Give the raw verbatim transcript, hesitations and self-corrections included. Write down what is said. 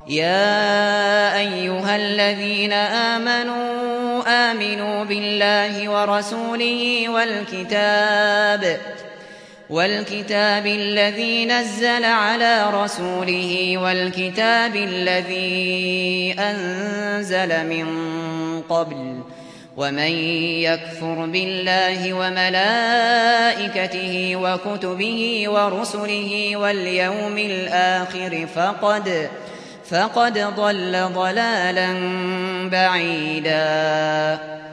يا أيها الذين آمنوا آمنوا بالله ورسوله والكتاب والكتاب الذي نزل على رسوله والكتاب الذي أنزل من قبل ومن يكفر بالله وملائكته وكتبه ورسله واليوم الآخر فقد فقد ضل ضلالا بعيدا